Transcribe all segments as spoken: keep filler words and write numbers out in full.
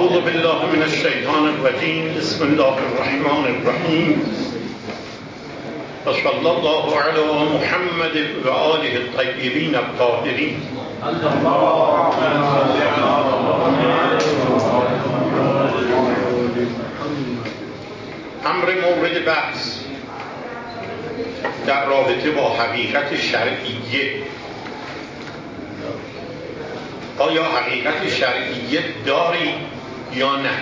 اعوذ بالله من الشیطان الرجیم. بسم الله الرحمن الرحیم. و صلی الله علی محمد و آله الطیبین الطاهرین. امر مورد بحث در رابطه با حقیقت شرعیه. آیا حقیقت شرعیه داری یا نه؟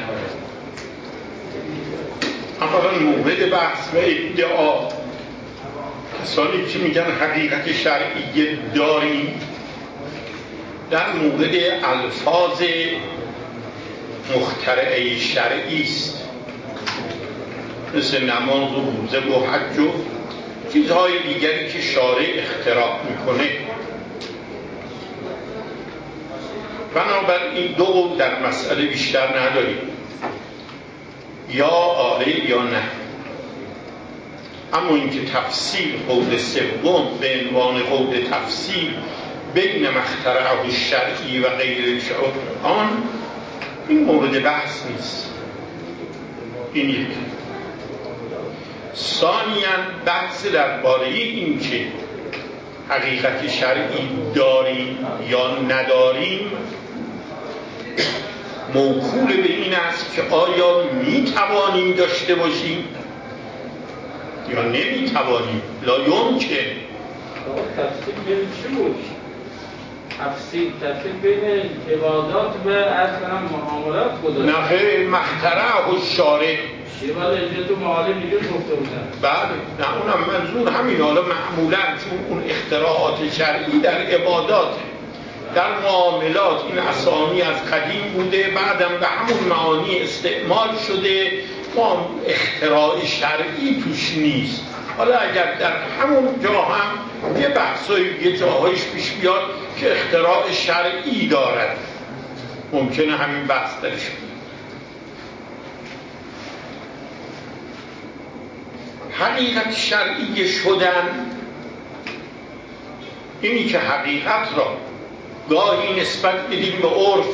اولا مورد بحث و ادعا کسانی که میگن حقیقت شرعیه داریم در مورد الفاظ مخترعه شرعی است، مثل نماز و روزه و حج و چیزهای دیگری که شارع اختراع میکنه. بنابراین دو قول در مسئله بیشتر نداریم، یا آره یا نه. اما اینکه تفصیل قول سوم به عنوان قول تفصیل بین مخترعه الشرعی و غیر آن، این مورد بحث نیست. این یک. ثانیاً بحث درباره این که حقیقت شرعی داریم یا نداریم موکول به این است که آیا می توانیم داشته باشیم یا نمی توانیم. لا یمکن. تفصیل بین چی بود؟ تفصیل تفصیل بین عبادات و اصلا معاملات بود. نه خیلی مخترعه الشارع. شیوال اینجا تو معالم میگه گفته بودن. بله، نه اونم منظور همین. حالا معمولا چون اون اختراعات شرعی در عبادات، در معاملات این اسامی از قدیم بوده، بعدم به همون معانی استعمال شده، ما اختراع شرعی توش نیست. حالا اگر در همون جا هم یه بحثای یه جاهایش پیش بیاد که اختراع شرعی دارد، ممکنه همین بحث درش بیاد. حقیقت شرعی شدن اینی که حقیقت را گاهی نسبت بدیم به عرف،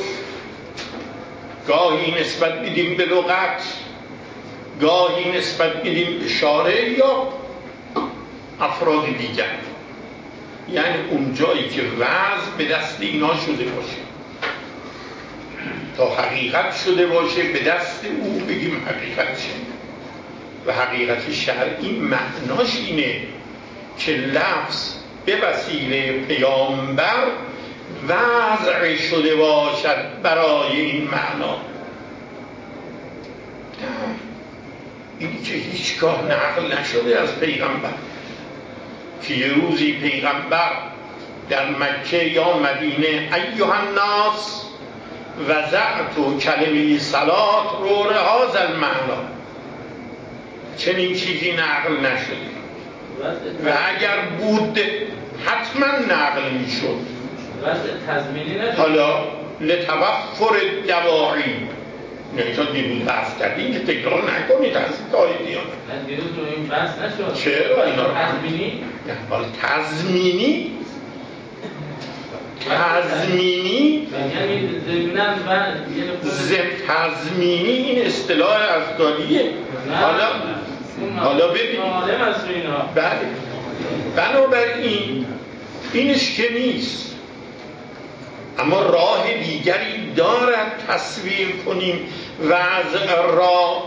گاهی نسبت بدیم به لغت، گاهی نسبت بدیم به شارع یا افراد دیگر. یعنی اون جایی که وضع به دست اینا شده باشه، تا حقیقت شده باشه به دست او بگیم حقیقت شده. و حقیقت شرعی معناش اینه که لفظ به وسیله پیامبر وضع شده باشد برای این معنا. اینی که هیچگاه نقل نشده از پیغمبر که یه روزی پیغمبر در مکه یا مدینه ایها الناس وضعت کلمه صلات رو لهذا المعنا، چنین چیزی نقل نشده و اگر بود حتما نقل میشد. حالا لتوفر دواعی، نه تا دیروز بحث کردیم که تکرار نکنید از تاییدیان. دیروز رو این بحث نشد. چرا اینا رو تضمینی؟ حالا تضمینی تضمینی زم تضمینی این اصطلاح ازدالیه. حالا حالا ببینید بله، بنابراین اینش که نیست، اما راه دیگری دارد تصویر کنیم وضع را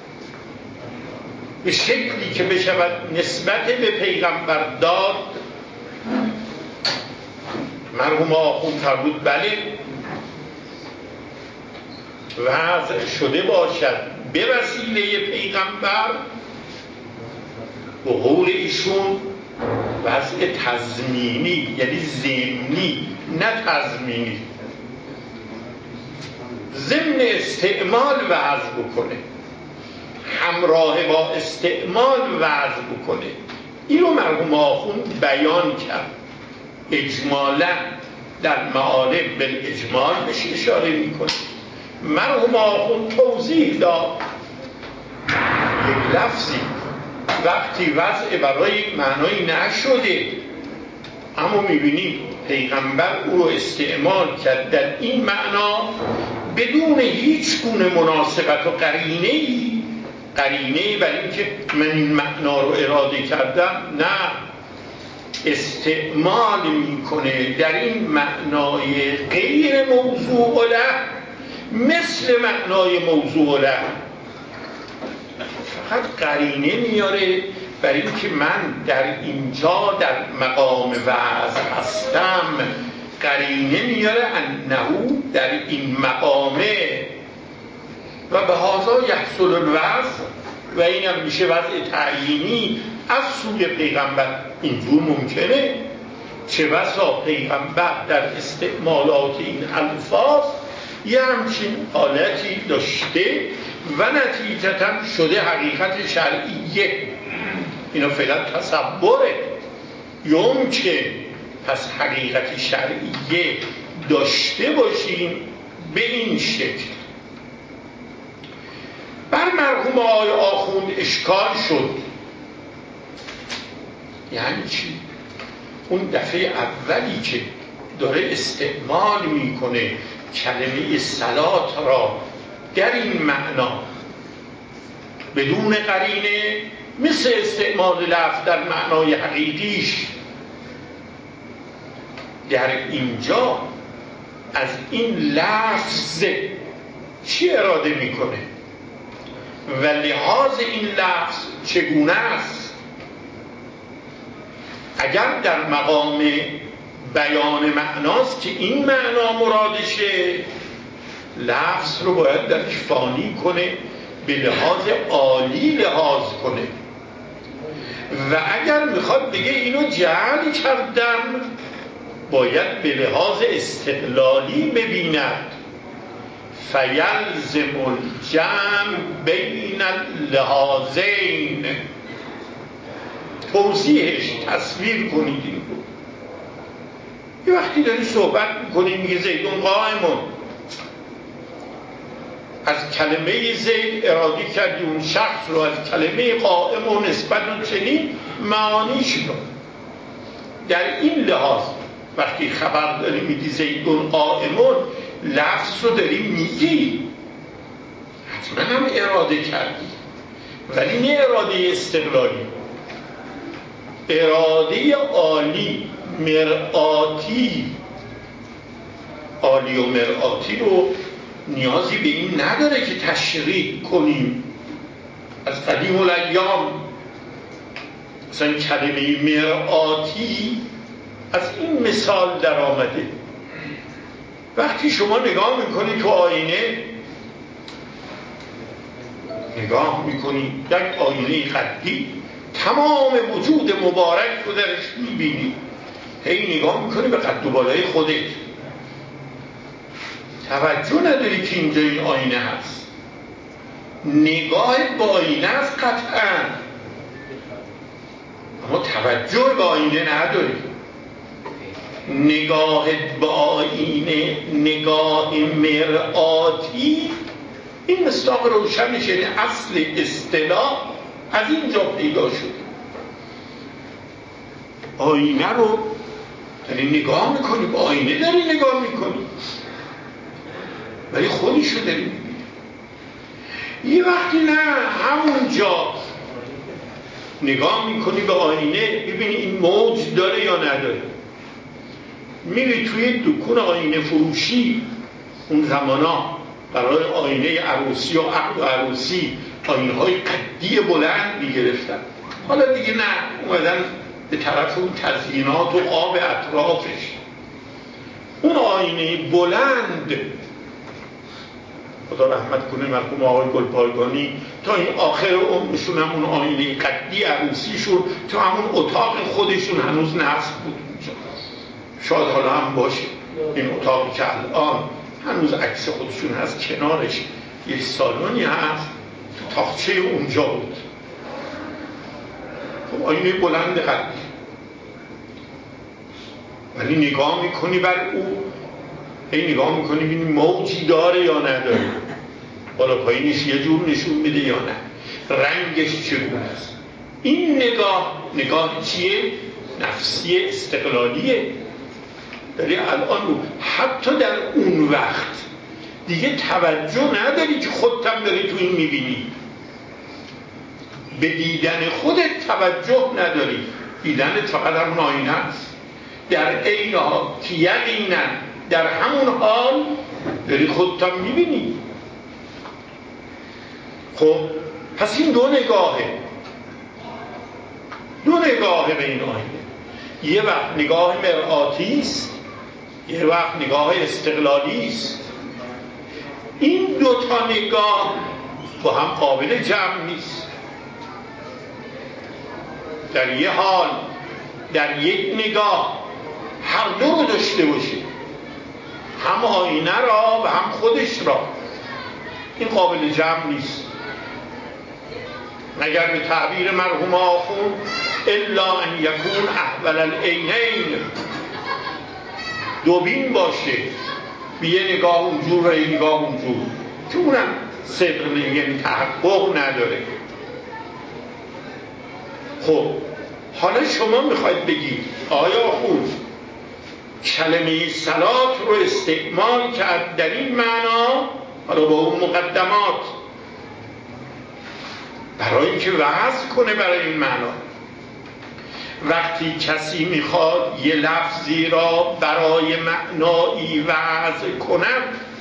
به شکلی که بشود نسبت به پیغمبر داد. مرحوم آخوند فرمود بله، وضع شده باشد به وسیله پیغمبر، به قول ایشون وضع تضمینی، یعنی ضمنی نه تضمینی، ضمن استعمال وضع بکنه، همراه با استعمال وضع بکنه. اینو مرحوم آخوند بیان کرد اجمالا در معارف بالاجمال بهش اشاره میکنه. مرحوم آخوند توضیح داد یک لفظی وقتی وضع برای معنایی نشده اما میبینیم پیغمبر او رو استعمال کرد در این معنا، بدون هیچ گونه مناسبت و قرینه‌ای قرینه‌ای برای اینکه من این معنا رو اراده کردم، نه، استعمال میکنه در این معنای غیر موضوع له مثل معنای موضوع له. فقط قرینه میاره برای اینکه من در اینجا در مقام وعظ هستم، قرینه میاره انه در این مقامه و به هذا یحصل الوضع، و این هم میشه وضع تعیینی از سوی پیغمبر. اینجور ممکنه چه بسا پیغمبر در استعمالات این الفاظ یه همچین حالتی داشته و نتیجتا شده حقیقت شرعیه. اینا فقط تصوره. یمکن پس حقیقت شرعیه داشته باشیم به این شکل. بر مرحوم آقای آخوند اشکال شد. یعنی چی؟ اون دفعه اولی که داره استعمال میکنه کلمه صلات را در این معنا بدون قرینه، مثل استعمال لفظ در معنای حقیقیش، در اینجا از این لفظ چی اراده میکنه و لحاظ این لفظ چگونه است؟ اگر در مقام بیان معناست که این معنا مرادشه، لفظ رو باید درش فانی کنه، به لحاظ عالی لحاظ کنه. و اگر میخواد بگه اینو جعل کردم، باید به لحاظ استقلالی ببیند. فیلزم الجمع بین اللحاظین. توضیحش تصویر کنید این رو. یه وقتی داری صحبت میکنی میگه زیدون قائمون، از کلمه زید اراده کردی اون شخص رو، از کلمه قائم و نسبت و چنین معانیش رو. در این لحاظ وقتی خبر داری میدی زیدون قائمون، لفظ رو داری میگی، حتما هم اراده کردی، ولی نه اراده استقلالی، اراده عالی مرآتی. عالی و مرآتی رو نیازی به این نداره که تشریح کنیم. از قدیم الایام مثلا کلمه مرآتی از این مثال در آمده. وقتی شما نگاه میکنی تو آینه، نگاه میکنی یک آینه قدی، تمام وجود مبارک رو درش میبینی، هی نگاه میکنی به قد و بالای خودت، توجه نداری که اینجا این آینه هست. نگاهت به آینه است قطعا، اما توجه به آینه نداری. نگاهت به آینه نگاه مرآتی، این مصداق روشنش، یعنی اصل اصطلاح از اینجا پیدا شد. آینه رو داری نگاه میکنی، به آینه داری نگاه میکنی، ولی خودش رو داری میبینی. یه وقتی نه، همونجا نگاه میکنی به آینه ببینی این موج داره یا نداره. میری توی دکون آینه فروشی، اون زمانا برای آینه عروسی و عقد و عروسی آینه های قدی بلند میگرفتن. حالا دیگه نه، اومدن به طرف اون تزیینات و آب اطرافش. اون آینه بلند، خدا رحمت کنه مرحوم آقای گلپایگانی، تا این آخر عمرشون همون آینه قدی عروسیشون تو همون اتاق خودشون هنوز نصب بود. شاید حالا هم باشه این اتاقی که الان هنوز عکس خودشون هست، کنارش یک سالونی هست، تو تاقچه اونجا بود. خب آینه بلند قدی، ولی نگاه میکنی بر او، هی نگاه میکنی ببینی موجی داره یا نداره، بالا پایینش یه جور نشون میده یا نه، رنگش چگونه است. این نگاه نگاه چیه؟ نفسی استقلالیه. داری الان رو حتی در اون وقت دیگه توجه نداری که خودت هم داری تو این میبینی، به دیدن خودت توجه نداری، دیدنت فقط همون آینه است. در عین حال که یقینا در همون حال داری خودت هم میبینی. خب پس این دو نگاهه، دو نگاهه به این آینه. یه وقت نگاه مرآتی است، یه وقت نگاه استقلالی است. این دو تا نگاه با هم قابل جمع نیست. در یه حال در یک نگاه هر دو رو داشته باشه، هم آینه را و هم خودش را، این قابل جمع نیست. مگر به تعبیر مرحوم آخوند الا ان یکون احول العینین، دوبین باشه، به یه نگاه اونجور و یه نگاه اونجور، که اونم صدق یعنی تحقق نداره. خب حالا شما میخواید بگید آیا خود کلمه صلات رو استعمال کرد در این معنا، حالا با اون مقدمات، برای اینکه وعظ کنه برای این معنا. وقتی کسی میخواد یه لفظی را برای معنایی وعظ کند،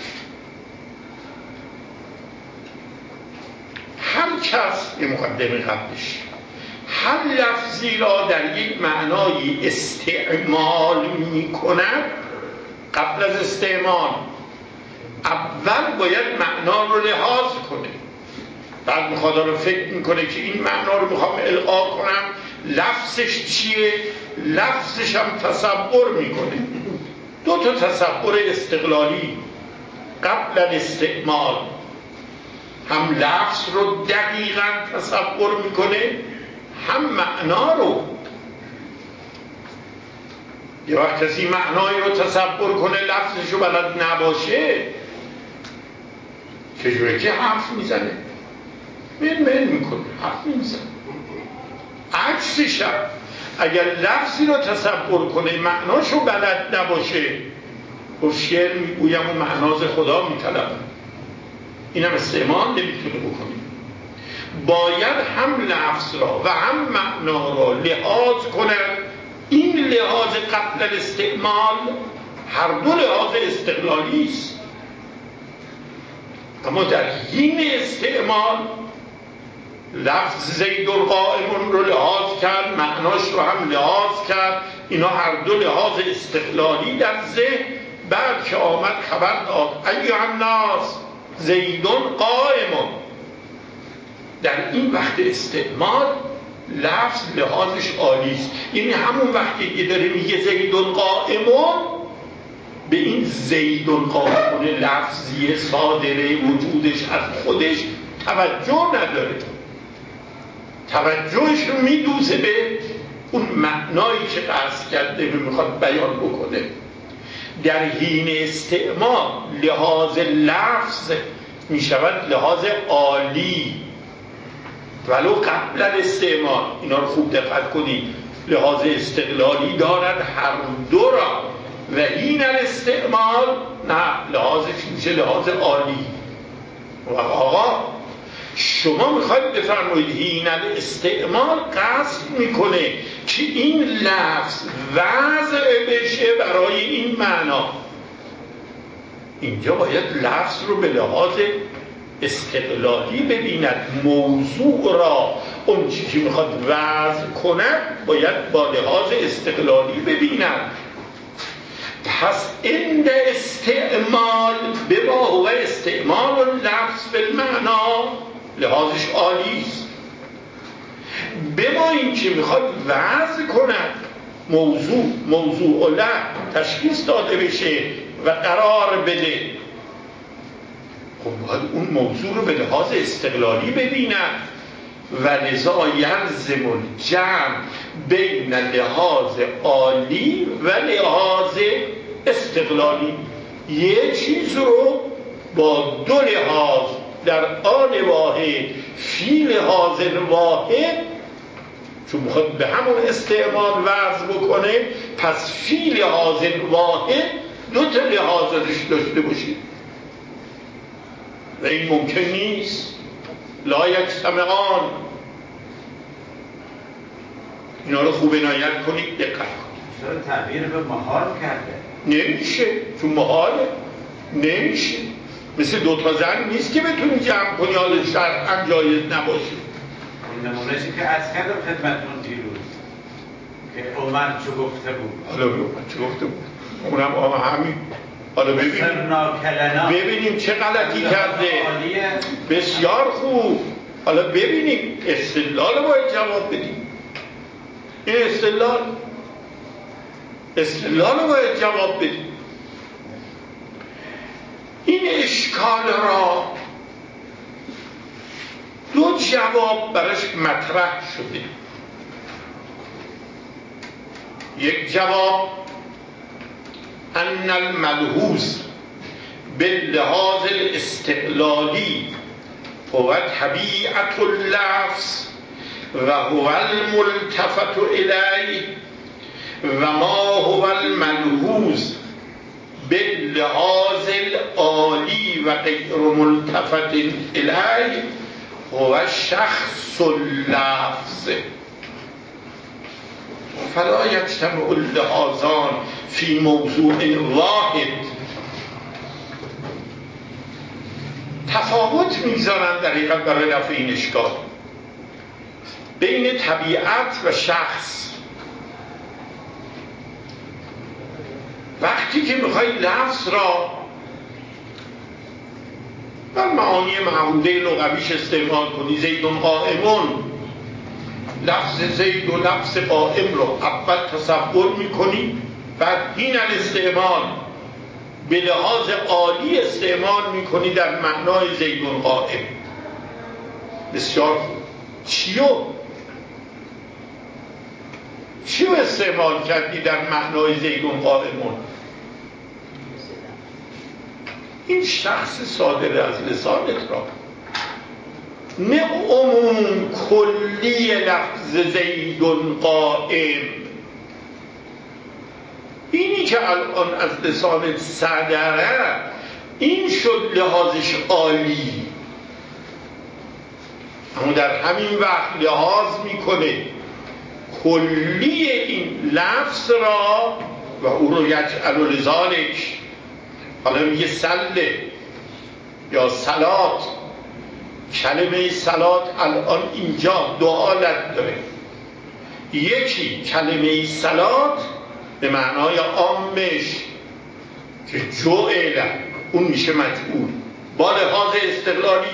هر کس یه مقدمه قبلش هر لفظی را در یک معنایی استعمال میکند، قبل از استعمال اول باید معنا رو لحاظ کنه، بعد میخواد رو فکر میکنه که این معنا رو میخوام القا کنم، لفظش چیه؟ لفظش هم تصور میکنه. دو تا تصور استقلالی قبل الاستعمال، هم لفظ رو دقیقاً تصور میکنه، هم معنا رو. یه وقت کسی معنایی رو تصور کنه لفظش رو بلد نباشه، چجوره که حرف میزنه؟ من من میکنه، حرف میزنه. عکسش هم اگر لفظی رو تصور کنه معناشو بلد نباشه، گفت شعر میگویم و معناز خدا میطلبم، اینم استعمال نمیتونه بکنه. باید هم لفظ را و هم معنا را لحاظ کند. این لحاظ قبل الاستعمال هر دو لحاظ استقلالی است، اما در حین استعمال لفظ زید القائم رو لحاظ کرد، معناش رو هم لحاظ کرد، اینا هر دو لحاظ استقلالی در ذهن. بعد که آمد خبر داد ایها الناس زیدون قائم، در این وقت استعمال لفظ لحاظش عالی است. یعنی همون وقتی که داره میگه زیدون قائم، به این زیدون قائم لفظی صادره وجودش از خودش توجه نداره، توجهش رو میدوزه به اون معنایی که قصد کرده و میخواد بیان بکنه. در حین استعمال لحاظ لفظ میشود لحاظ عالی، ولو قبل استعمال. اینا رو خوب دقت کنید، لحاظ استقلالی دارد هر دو را، و حین الاستعمال نه، لحاظش میشه لحاظ عالی. و آقا شما میخواید بفرمایید حین الاستعمال قصد میکنه که این لفظ وضع بشه برای این معنا. اینجا باید لفظ رو به لحاظ استقلالی ببیند، موضوع را، اون چیزی که میخواد وضع کند باید با لحاظ استقلالی ببیند. پس این استعمال به ما هو استعمال لفظ بالمعنا، لحاظش عالی است. به ما این که میخواد وضع کند، موضوع موضوع له تشخیص داده بشه و قرار بده، خب باید اون موضوع رو به لحاظ استقلالی ببیند. و لذا یلزم الجمع بین لحاظ عالی و لحاظ استقلالی. یه چیز رو با دو لحاظ در آن واحد فی لحاظ واحد، چون میخواد به همون استعمال وضع بکنه، پس فی لحاظ واحد دو تا لحاظ داشته باشید. و این ممکن نیست. لا یجتمعان. اینا رو خوب عنایت کنید، دقت کنید. چرا تعبیر به محال کرده؟ نمیشه، چون محاله. نمیشه. مثل دوتا زن نیست که بتونی جمع کنی حال شرعاً جایز نباشه. اون نمونه‌شی که عرض کردم خدمتتون دیروز که عمر چو گفته بود. حالا عمر چو گفته بود اونم آه همین. حالا ببینیم ببینیم چه غلطی کرده. بسیار خوب. حالا ببینیم استدلال باید جواب بدیم. این استدلال استدلال باید جواب بدیم. این اشکال را دو جواب براش مطرح شده. یک جواب ان الملحوظ باللحاظ الاستقلالی هو طبیعت اللفظ و هو الملتفت الیه و ما هو الملحوظ باللحاظ العالی و غیر ملتفت الیه هو شخص اللفظ فلا یجتمع اللحاظان فی موضوع واحد. تفاوت میذارن در حقیقت برای رفع این اشکال بین طبیعت و شخص. وقتی که میخوای لفظ را بر معانی معهوده لغویش استعمال کنی، زیدون قائمون، لفظ زید و لفظ قائم رو اول تصور میکنی، بعد این الاستعمال به لحاظ عالی استعمال میکنی در معنای زیدون قائم. بسیار چیو چیو استعمال کردی در معنای زیدون قائمون؟ این شخص صادر از لسانت را، نه عموم کلی لفظ زیدون قائم. اینی که الان از لسانت صدره این شد لحاظش عالی، اما در همین وقت لحاظ میکنه کلی این لفظ را و او رو یجعل لذالک. حالا میگه سله یا صلات. کلمه صلات الان اینجا دو حالت داره. یکی کلمه صلات به معنای عامش که جعل، اون میشه مجعول با لحاظ استقلالی،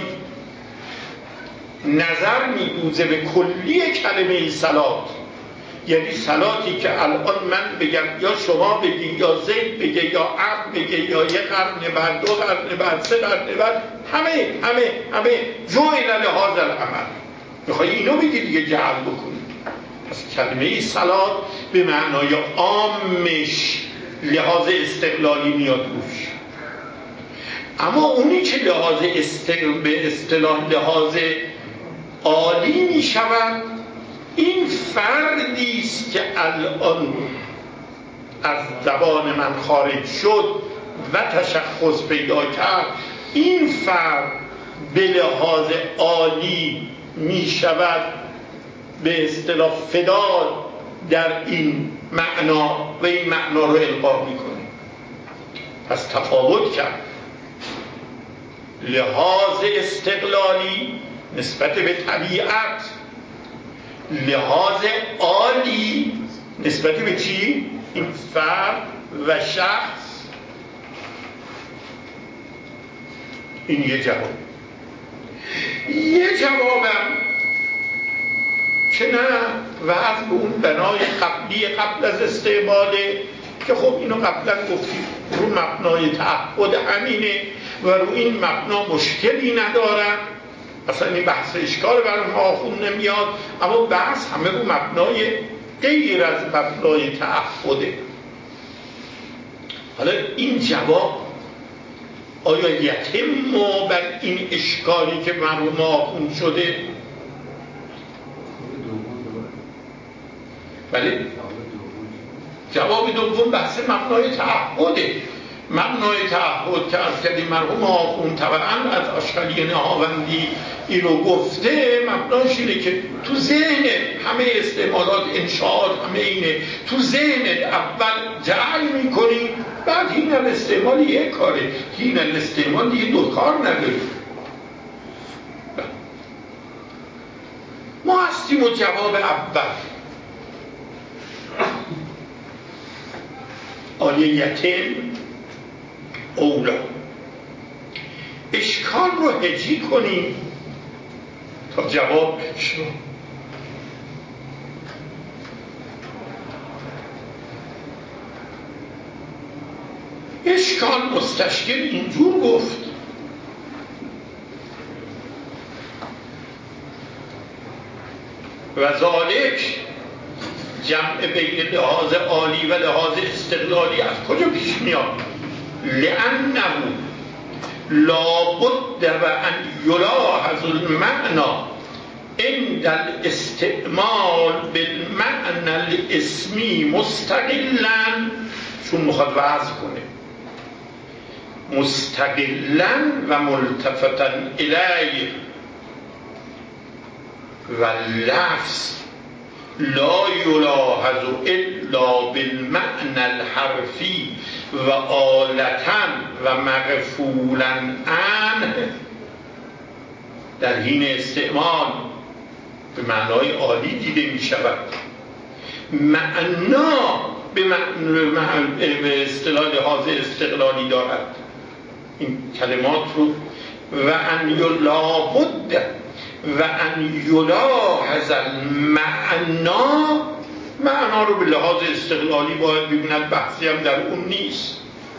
نظر میدوزه به کلی کلمه صلات. یعنی صلاتی که الان من بگم یا شما بگی یا زید بگه یا عبد بگه یا یه قرن بعد دو قرن بعد سه قرن بعد همه همه همه جعل لحاظ العمل. میخوایی اینو بگی دیگه جعل بکنی. پس کلمه صلات به معنای عامش لحاظ استقلالی میاد روش. اما اونی که لحاظ استقل به اصطلاح لحاظ عالی می شود، این فردی است که الان از زبان من خارج شد و تشخص پیدا کرد. این فرد به لحاظ عالی می شود به اصطلاح فدار در این معنا و این معنا رو القا می کنه. پس تفاوت کرد لحاظ استقلالی نسبت به طبیعت، لحاظ عالی نسبت به چی؟ این فرد و شخص. این یه جواب. یه جوابم که نه وضع به اون بنای قبلی قبل از استعماله که خب اینو قبلا گفتیم رو مبنای تعهد امینه و رو این مبنا مشکلی ندارن. اصلا این بحث اشکال برای ما خون نمیاد، اما بحث همه رو مبنای غیر از مبنای تعهده. حالا این جواب آیا یتم ما بر این اشکالی که مرحوم آخوند شده؟ بله؟ جواب دوم بحث مبنای تعهده. مبنای تعهد که از کردیم مرحوم آخوند طبعا از آشغالی نهاوندی اینو گفته، مبناش اینه که تو ذهن همه استعمالات انشاءات همه اینه، تو ذهنت اول جعل میکنی، بعد این الاستعمال یک کاره، این الاستعمال دیگه دو کار نداری. ما هستیم و جواب اول آلیتیم اولا. اشکال رو هجی کنیم تا جواب شو. اشکال مستشکل اینجور گفت: و ذالک جمع بین لحاظ عالی و لحاظ استقلالی از کجا پیش میاد؟ لأنه لابد و ان یلاحظ المعنى عند الاستعمال بالمعنى الاسمی مستقلا، چون میخواد وضع کنه، مستقلا و ملتفتا الیه، و لفظ لا یلاحظ الا بالمعنى الحرفی و آلتا و مغفولا عنه، در حین استعمال به معنای عالی دیده می شود. معنا به, معنی به اصطلاح لحاظ استقلالی دارد این کلمات رو. و ان لابد و ان یلاحظ المعنا، معنا رو به لحاظ استقلالی باید ببیند، بحثی هم در اون نیست.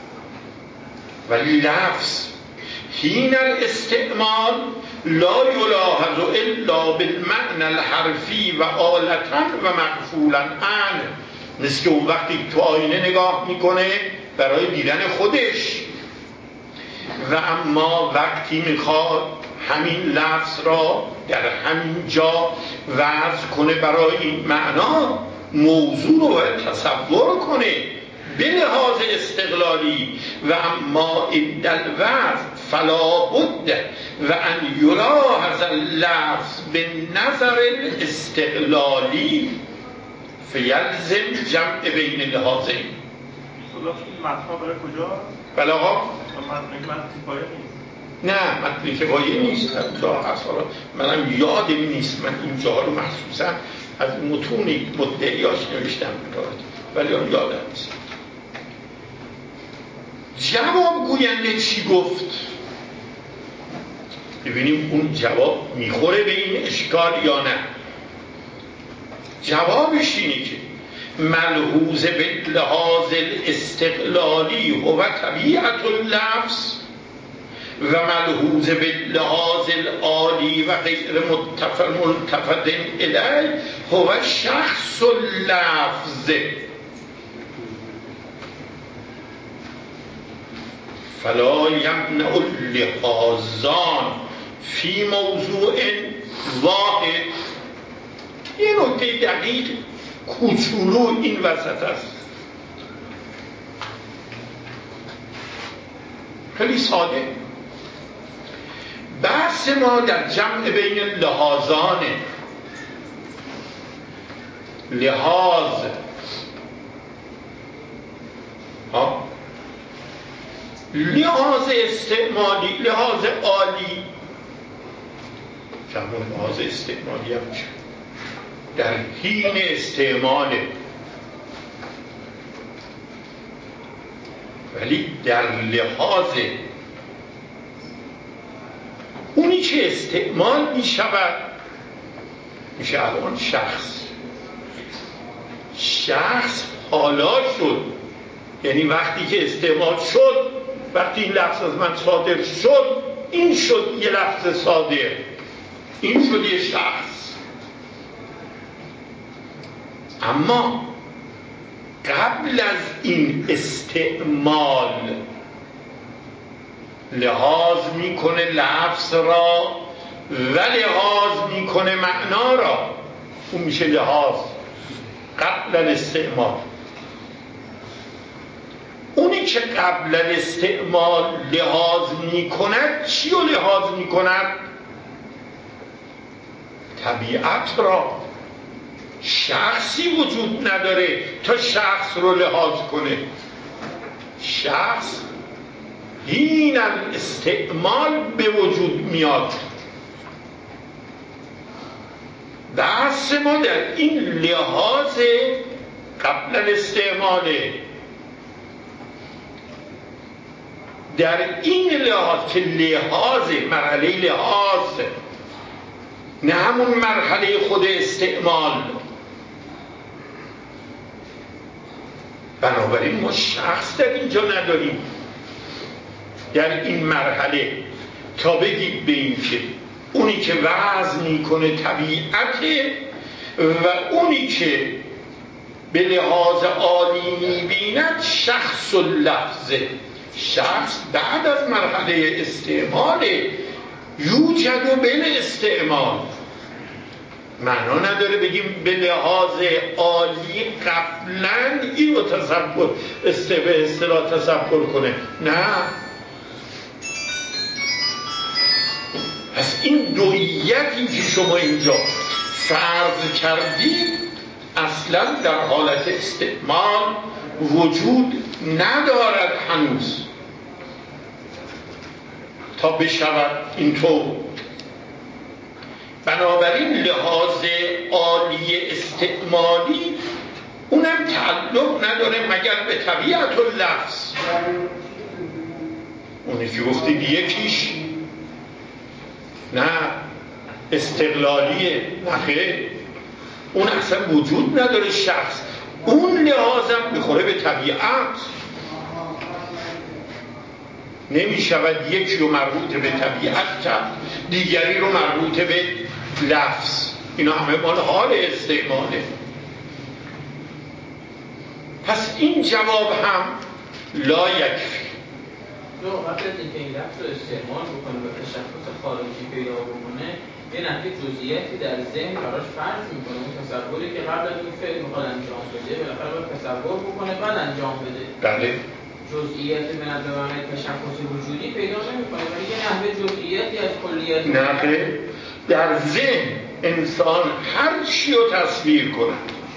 ولی لفظ حین الاستعمال لا یلاحظ الا بالمعنى الحرفی و آلتا و مغفولا عنه، مثل که اون وقتی تو آینه نگاه میکنه برای دیدن خودش، و اما وقتی میخواد همین لفظ را در همین جا وضع کنه برای این معنا، موضوع رو باید تصور کنه به لحاظ استقلالی. و اما این در وضع فلا بد و ان یلاحظ اللفظ به نظر الاستقلالی فیلزم جمع بین لحاظین. صدا این مطمع برای کجا؟ بله آقا؟ مطمع کفایه نیست. نه مطمع کفایه نیست، اینجا هست. حالا منم یادم نیست، من اینجا رو مخصوصا از متونی مدعیاش نوشتم ولی اون یادم نیست. جواب گوینده چی گفت؟ ببینیم اون جواب میخوره به این اشکال یا نه. جوابش اینه که ملحوظ به لحاظ الاستقلالی هو طبیعت اللفظ و ملحوظ به لحاظ العالی و غیر ملتفت الیه هو شخص اللفظ. فلا یمنع اللحاظان فی موضوع واحد. یه نکته دقیق کوچولو این وسط است، خیلی ساده. بحث ما در جمع بین لحاظانه. لحاظ ها لحاظ استعمالی، لحاظ عالی، همون لحاظ استعمالی هم چه در حین استعماله، ولی در لحاظ اونی که استعمال می شود میشه الان شخص. شخص حالا شد، یعنی وقتی که استعمال شد، وقتی این لفظ از من صادر شد، این شد یه لفظ صادر، این شد یه شخص. اما قبل از این استعمال لحاظ میکنه لفظ را و لحاظ میکنه معنا را، اون میشه لحاظ قبل الاستعمال. اونی که قبل استعمال لحاظ می کند چی رو لحاظ می کند؟ طبیعت را. شخصی وجود نداره تا شخص رو لحاظ کنه. شخص این استعمال به وجود میاد. بحث ما در این لحاظ قبل الاستعماله، در این لحاظ که لحاظ مرحله لحاظ، نه همون مرحله خود استعمال. بنابراین ما شخص در اینجا نداریم در این مرحله تا بگید به این که اونی که وضع میکنه طبیعته و اونی که به لحاظ عالی میبیند شخص و لفظه. شخص بعد از مرحله استعمال یوجد و بل استعمال. معنا نداره بگیم به لحاظ عالی قبلا این رو تصور به اصطلاح تصور کنه. نه، پس این دوییتی که شما اینجا فرض کردید اصلا در حالت استعمال وجود ندارد هنوز تا بشود اینطور. بنابراین لحاظ عالی استعمالی اونم تعلق نداره مگر به طبیعت و لفظ. اونی که گفتید یکیش نه استقلالیه، نخیر، اون اصلا وجود نداره شخص. اون لحاظم بخوره به طبیعت، نمی شود یکی رو مربوط به طبیعت کرد دیگری رو مربوط به لفظ. اینا همه مال حال استعماله. پس این جواب هم لا یکفی. دو قبل از اینکه این لفظ رو استعمال بکنه و تشخص خارجی پیدا بکنه یه نحوه جزئیاتی در ذهن براش فرض میکنه. اون تصوری که قبل از اون فعل میخواد انجام بده بالاخره باید تصور بکنه بعد انجام بده. بله. جزئیات به نظر معنی تشخص وجودی پیدا نمیکنه ولی یه نحوه جزئیاتی از کلیات نه، در ذهن انسان هر چی رو تصویر کنه،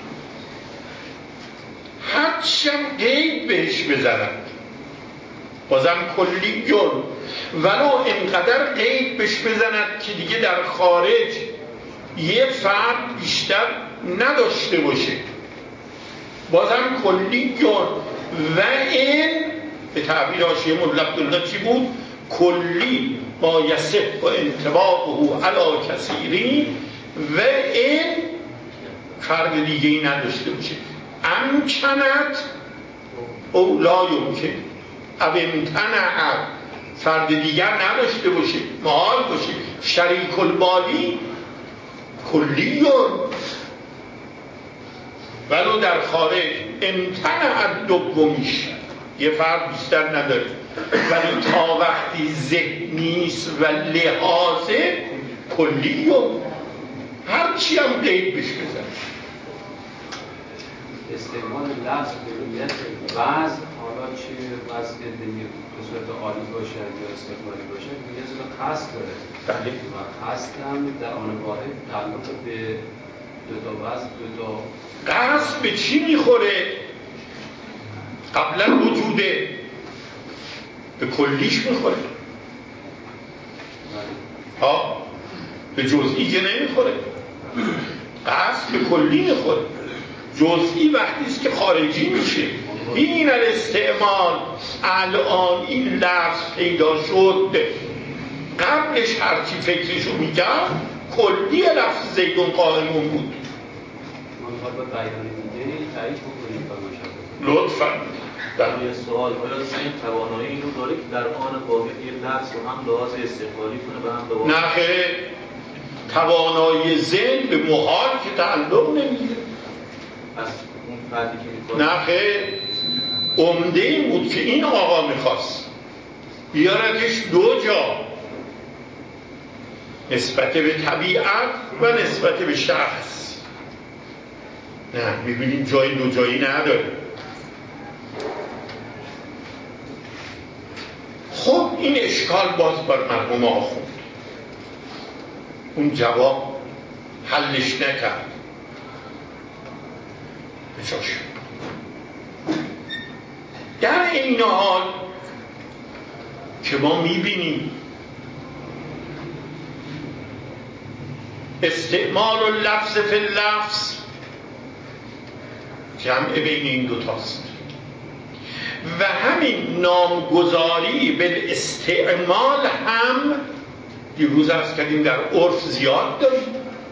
هر چی هم قید بهش بزنند بازم کلیون، ولو اینقدر قید بهش بزند که دیگه در خارج یه فرد بیشتر نداشته باشه، بازم کلیون. و این به تعبیر حاشیه مولا عبدالله چی بود؟ کلی ما یصح و انطباقه علی کثیری و این فرد دیگه ای نداشته باشه. امکنت او لا یمکن، او امتنع فرد دیگر نداشته باشه، محال باشه. شریک البالی کلیون ولو در خارج امتنع دومیش یه فرد بیشتر نداره، ولی تا وقتی ذهنیست و لحاظه کلیون هرچی هم قید بش بزن. استعمال لفظ کلیت وضع، حالا چه وضع به صورت عالی باشه یا استقلالی باشه یه زیر قصد داره. بله. و قصد هم در آن واحد تعلق به دو تا وضع دو تا قصد به چی میخوره؟ قبلا وجوده به کلیش میخوره. ها به جزئی که نمیخوره. قصد به کلی میخوره. جزئی وقتی است که خارجی میشه. این الاستعمال الان این لفظ پیدا شد، قبلش هرچی فکرشو میگم کلی لفظ زیدون قائمون بود. با بیان دیگه تایید بکنیم لطفاً. یه سوال، آیا ذهن توانایی اینو داره که در آن واقع یه لفظ رو هم لحاظ استقلالی کنه و هم لحاظ نه خیر، توانایی ذهن به محال که تعلق نمیگیره. از اون فردی که میکنه؟ نه خیر، عمده این بود که این آقا میخواست بیارتش دو جا، نسبت به طبیعت و نسبت به شخص. نه، میبینیم جای دو جایی نداره. این اشکال باز بر مرحوم آخوند اون جواب حلش نکرد بجاش. در این حال که ما میبینیم استعمال و لفظ فی اللفظ جمع بین این دوتاست و همین نامگذاری به استعمال هم دیروز عرض کردیم در عرف زیاد داریم.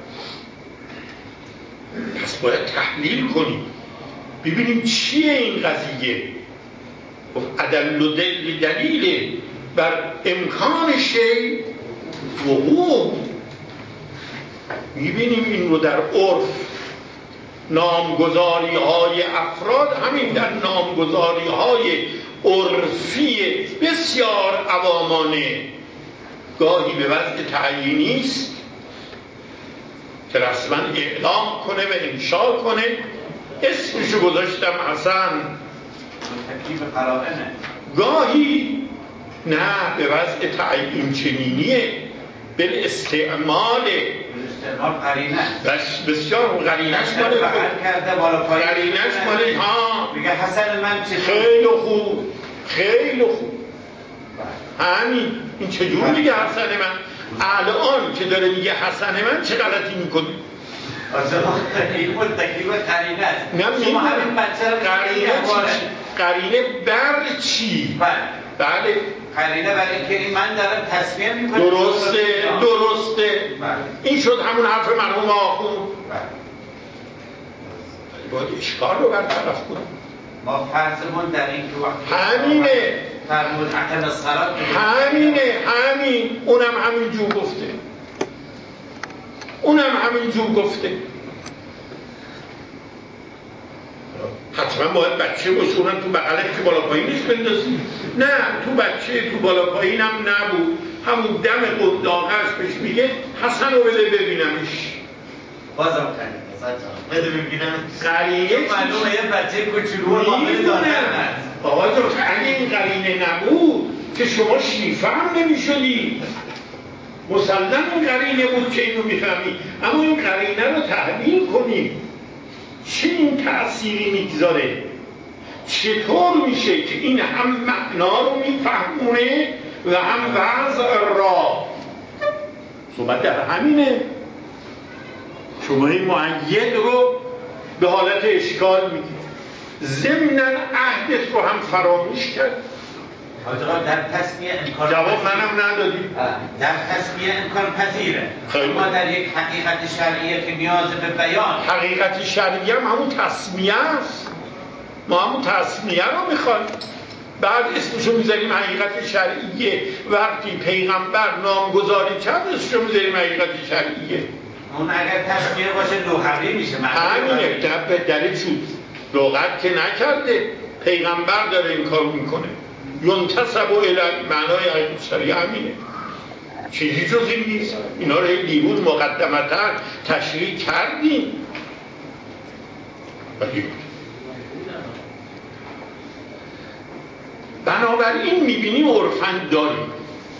پس باید تحلیل کنیم ببینیم چیه این قضیه. ادل دلیل بر امکان شی وقوع. میبینیم این رو در عرف نامگذاری های افراد، همین در نامگذاری های عرفی بسیار عوامانه گاهی به وضع تعیینی است که رسما اعلام کنه و انشا کنه. اسمشو گذاشتم حسن، تکلیف قرائنه. گاهی نه به وضع تعیین چنینیه، به استعمال استعمال قرینه بس بسیار قرینش ماله خود کرده بالا پایین قرینش ماله ها میگه حسن من چه خیلی خوب خیلی خوب همین این چجور میگه حسن من؟ الان که داره میگه حسن من چه غلطی میکنه؟ آجا این متکیب قرینه است. نه شما همین بچه رو قرینه چی؟ قرینه بر چی؟ بله بله قرینه برای اینکه این من دارم تصمیم میکنم درسته درسته بله. این شد همون حرف مرحوم آخوند. بله. باید اشکال رو برطرف کنیم. ما فرضمون در این که وقتی همینه فرمود اقم الصلات همینه همین اونم همین جور گفته اونم همین جور گفته حتما باید بچه باشه اونم تو بغلش که بالا پایینش بندازی. نه تو بچه تو بالا پایینم نبود، همون دم قداغش بهش میگه حسن رو بده ببینمش. بازم کنید بده ببینم قرینه معلومه یه بچه کوچولو قابل دادن هست. آقا جان اگه این قرینه نبود که شما شیفه هم نمیشدی. مسلم این قرینه بود که اینو میفهمی، اما این قرینه رو تحلیل کنیم چه این تأثیری میگذاره، چطور میشه که این هم معنا رو میفهمونه و هم وضع را. صحبت در همینه. شما این مؤید رو به حالت اشکال میگید، ضمناً عهدت رو هم فراموش کرد. آقا در تصمیه امکان جواب منم ندادی. در تصمیه امکان پذیره، اما در یک حقیقت شرعیه که نیاز به بیان. حقیقت شرعیه هم همون تصمیه است. ما همون تصمیه رو میخوایم، بعد اسمشو میذاریم حقیقت شرعیه. وقتی پیغمبر نامگذاری کرد اسمشو میذاریم حقیقت شرعیه. اون اگر تصمیه باشه لغوی میشه. همینه در دلیل شد لغت که نکرده، پیغمبر داره این کار میکنه. ینتسب الی معنای حقیقت شرعیه همینه، چیزی جز این نیست. اینا رو دیروز مقدمتا تشریح کردیم. بنابراین میبینیم عرفاً داریم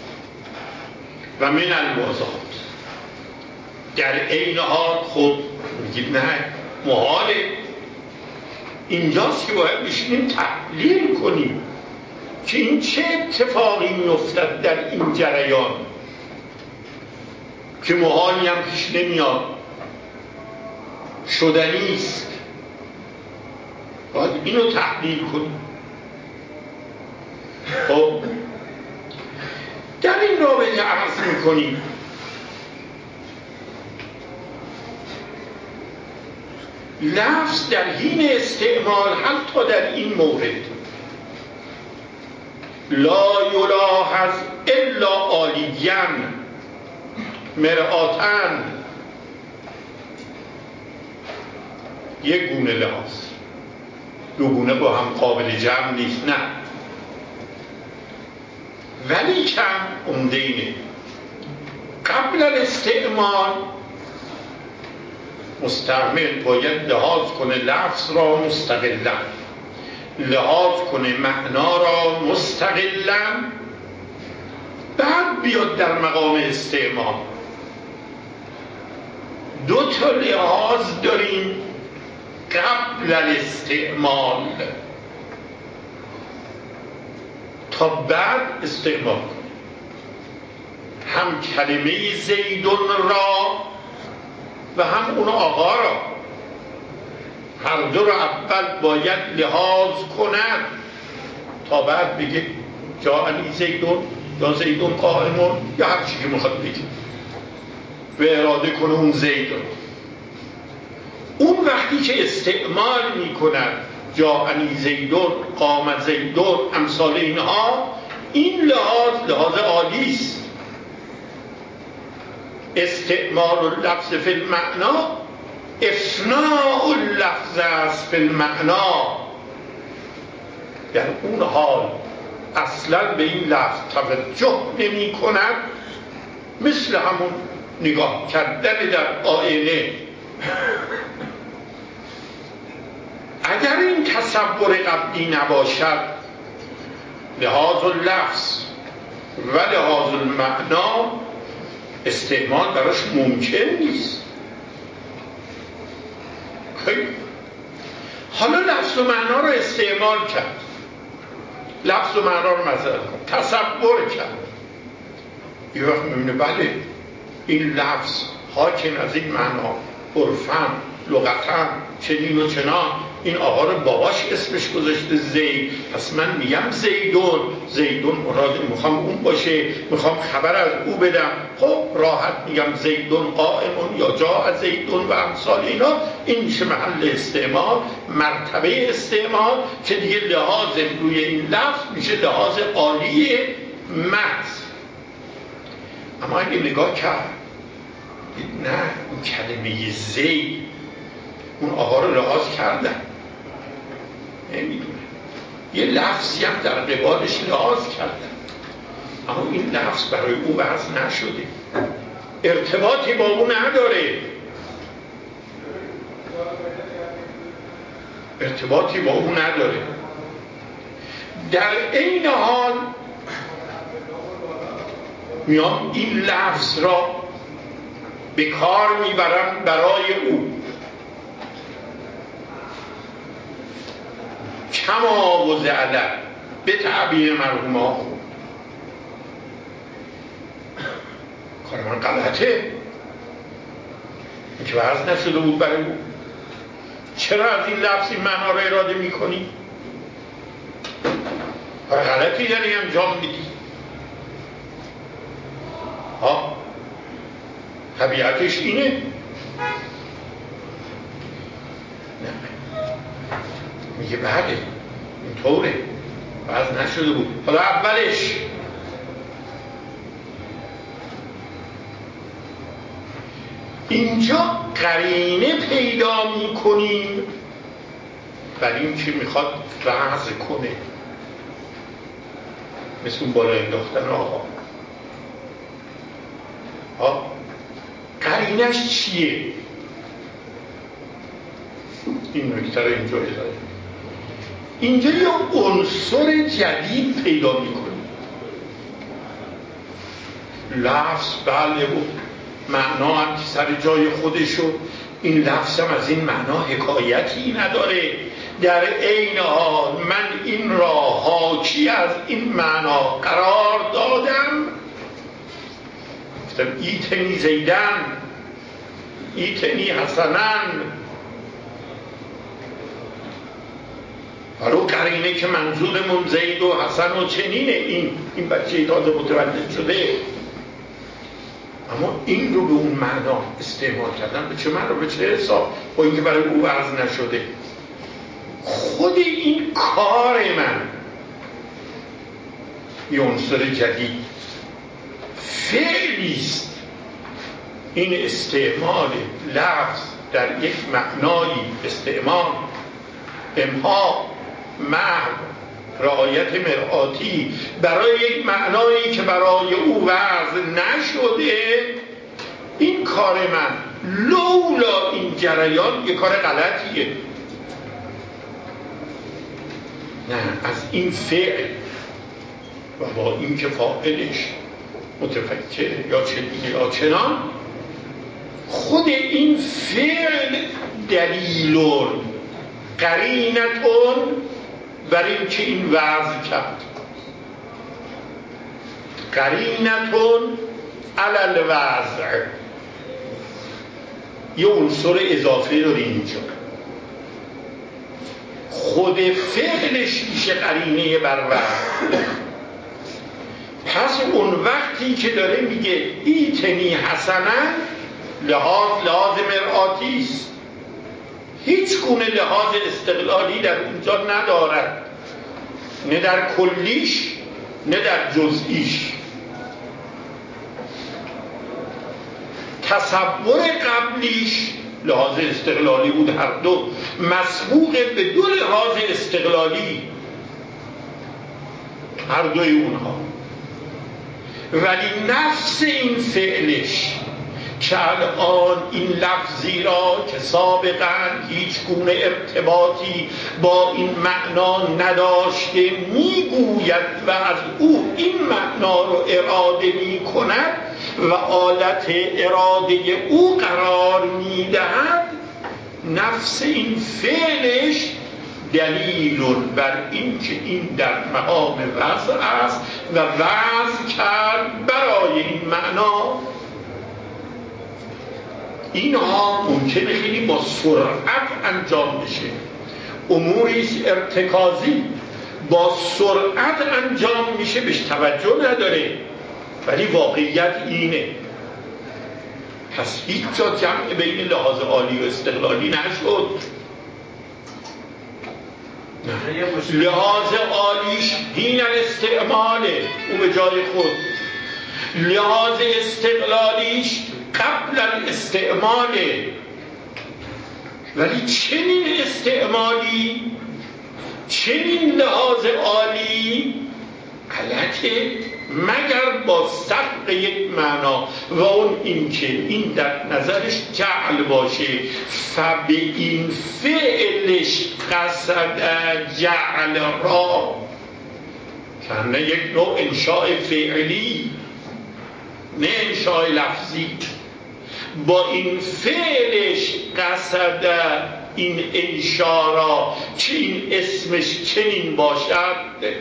و من الموضوعات در عین حال خب میگید نه محاله. اینجاست که باید بشینیم تحلیل کنیم که این چه اتفاقی میافتد در این جریان که محالی هم پیش نمیاد، شدنی است. باید اینو تحلیل کنیم. خب در این رابطه عرض میکنیم لفظ در حین استعمال حتی در این مورد لا یلاحظ الا عالیاً مرآتاً یک گونه لحاظ، دو گونه با هم قابل جمع نیست. نه ولی کم عمده اینه قبل الاستعمال مستعمل باید لحاظ کنه لفظ را مستقلاً، لحاظ کنه معنا را مستقلاً بیاد در مقام استعمال. دو تا لحاظ داریم قبل الاستعمال تا بعد استعمال کنیم. هم کلمه زیدون را و هم اون آقا را، هر دو را اول باید لحاظ کنن تا بعد بگه جاءنی زیدون یا زیدون قائمون یا هر چی که میخواد بگه و اراده کنه اون زیدون. اون وقتی که استعمال میکنن جاءنی زیدون، قام زیدون، امثال اینها، این لحاظ لحاظ عالی است. استعمال اللفظ فی المعنا افناء اللفظ است فی المعنا. در اون حال اصلا به این لفظ توجه نمی کند، مثل همون نگاه کردن در آینه. اگر این تصور قبلی نباشد، لحاظ اللفظ و لحاظ المعنا، استعمال براش ممکن نیست. حالا لفظ و معنا رو استعمال کرد، لفظ و معنا رو مزرعه کن، تصور کرد. یه وقت میبینه بله این لفظ حاکم از این معنا، عرفاً لغتاً چنین و چنان، این آقا رو باباش اسمش گذاشته زید، پس من میگم زیدون، زیدون مراد میخوام اون باشه، میخوام خبر از او بدم، خب راحت میگم زیدون قائمون یا جاء زیدون و امثال اینا. این میشه محل استعمال، مرتبه استعمال که دیگه لحاظ روی این لفظ میشه لحاظ عالی محض. اما اگه نگاه کرد نه، اون کلمه زید اون آقا رو لحاظ کردن، نمیدونه یه لفظی هم در قبالش لحاظ کردن، اما این لفظ برای او وضع نشده، ارتباطی با او نداره، ارتباطی با او نداره. در این حال میام این لفظ را به کار میبرم برای او، کما و زعله، به تعبیر مرحوم ها. کار من غلطه، این که وضع نشده بود برای او. چرا از این لفظ این معنا را اراده میکنی؟ کار غلطی یعنی انجام میدی. ها طبیعتش اینه. نه میگه بله اینطوره، وضع نشده بود. حالا اولش اینجا قرینه پیدا میکنیم برای این که میخواد وضع کنه، مثل اون بالا انداختن آقا. ها قرینش چیه؟ این نکته رو اینجا ازاده. اینجا یه عنصر جدید پیدا میکنیم. لفظ بله بود، معنا هم که سر جای خودشو، این لفظ هم از این معنا حکایتی نداره. در عین حال من این را حاکی از این معنا قرار دادم، گفتم ایتنی زیدن، ایتنی حسنن. حالا قرینه که منظورمون زید و حسن و چنینه، این این بچه تازه متولد شده، اما این رو به اون معنا استعمال کردن. به چه معنا، به چه حساب؟ با اینکه برای او وضع نشده. خود این کار من یه عنصر جدید، فعلیست. این استعمال لفظ در یک معنایی، استعمال امها محو رعایت مرآتی برای یک معنایی که برای او وضع نشده، این کار من لولا این جریان یک کار غلطیه. نه، از این فعل و با این که فاعلش متفکر یا چنین یا چنان، خود این فعل دلیلون قرینتون بر این که این وضع کرد، قرینتون علی الوضع، یه عنصر اضافه داره اینجا، خود فعلش میشه قرینه بر وضع. پس اون وقتی که داره میگه ایتنی حسنا، لحاظ لحاظ مرآتی است، هیچ گونه لحاظ استقلالی در اونجا ندارد، نه در کلیش نه در جزئیش. تصور قبلیش لحاظ استقلالی بود، هر دو مسبوق به دو لحاظ استقلالی، هر دوی اونها. ولی نفس این فعلش که الان این لفظی را که سابقا هیچ گونه ارتباطی با این معنا نداشته میگوید و از او این معنا رو اراده میکند و آلت اراده او قرار میدهد، نفس این فعلش دلیل بر این که این در مقام وضع است و وضع کرد برای این معنا. اینها ممکنه خیلی با سرعت انجام بشه، اموریش ارتکازی با سرعت انجام میشه، بهش توجه نداره، ولی واقعیت اینه. پس هیچ جا جمع بین لحاظ عالی و استقلالی نشد. نه. لحاظ عالیش دین الاستعماله، او به جای خود، لحاظ استقلالیش قبل الاستعماله، ولی چنین استعمالی چنین لحاظ عالی غلطه مگر با سبق یک معنا و اون این که این در نظرش جعل باشه، فبه این فعلش قصد جعل را، کنه یک نوع انشاء فعلی نه انشاء لفظی، با این فعلش قصد این انشاء را که این اسمش چنین باشد.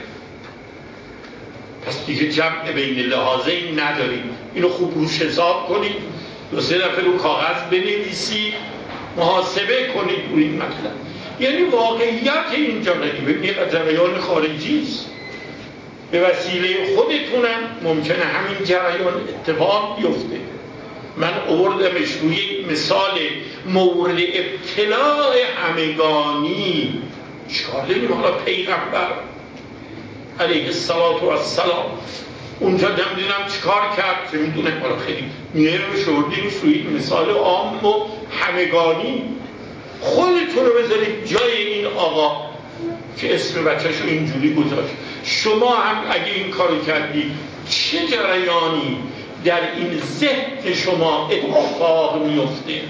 پس دیگه جمع بین لحاظین نداریم. اینو خوب روش حساب کنید، دو سه دفعه رو کاغذ بنویسید، محاسبه کنید روی این مطلب. یعنی واقعیت اینجا ببینید جریان خارجی است، به وسیله خودتونم ممکنه همین جریان اتفاق بیفته. من آوردمش روی یک مثال مورد ابتلاع همگانی. چیکار داریم حالا پیغمبر علیه السلام اونجا نمیدونم چیکار کرد، چه میدونه حالا خیلی میرم شوردیم روی مثال عام و همگانی. خودتون رو بذارید جای این آقا که اسم بچه‌شو اینجوری گذاشت، شما هم اگه این کارو کردید چه جریانی در این ذهن شما اتفاق میفته؟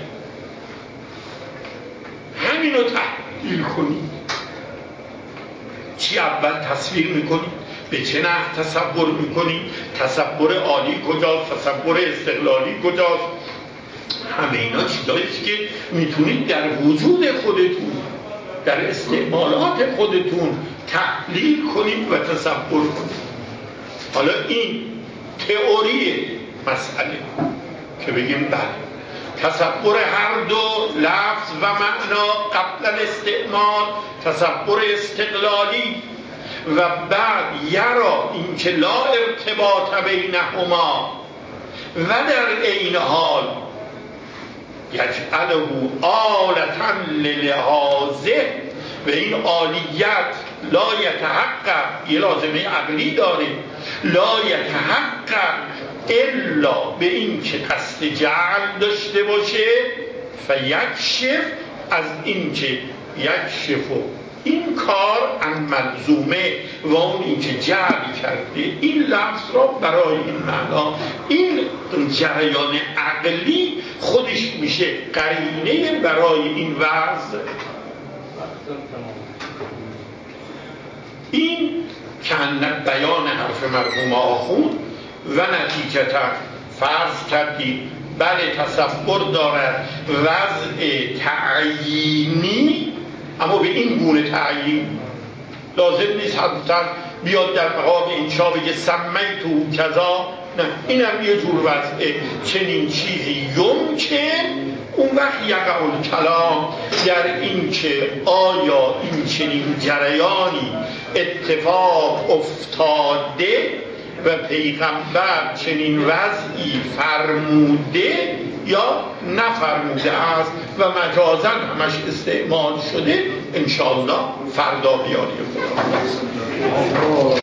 همینو تحلیل کنید. چی اول تصویر میکنید؟ به چه نحو تصور میکنید؟ تصور عالی کجاست؟ تصور استقلالی کجاست؟ همه اینا چیزاییست که میتونید در وجود خودتون، در استعمالات خودتون تحلیل کنید و تصور کنید. حالا این تئوری مسئله که بگیم بله، تصور هر دو لفظ و معنا قبل الاستعمال، تصور استقلالی، و بعد یرا این که لا ارتباط بینهما و در عین حال یجعله آلة للحاظه، و این عالیت لا یتحقق، یه لازمه عقلی داره، لا یتحقق الا به این که قصد جعل داشته باشه، فیکشف از این که یکشف این کار عن ملزومه و اون این که جعل کرده این لفظ را برای این معنا، این جریان عقلی خودش میشه قرینه برای این وضع. این که بیان حرف مرحوم آخوند و نتیجتا فرض کردید بله تصور دارد وضع تعیینی، اما به این گونه تعیین لازم نیست حتما بیاد در مقام انشا بگه سمیتو کذا، نه این هم یه جور وضعه چنین چیزی یمکن. اون وقت یقع الکلام در این که آیا این چنین جریانی اتفاق افتاده و پیغمبر چنین وضعی فرموده یا نفرموده است و مجازاً همش استعمال شده، انشاءالله فردا بیاری خدا.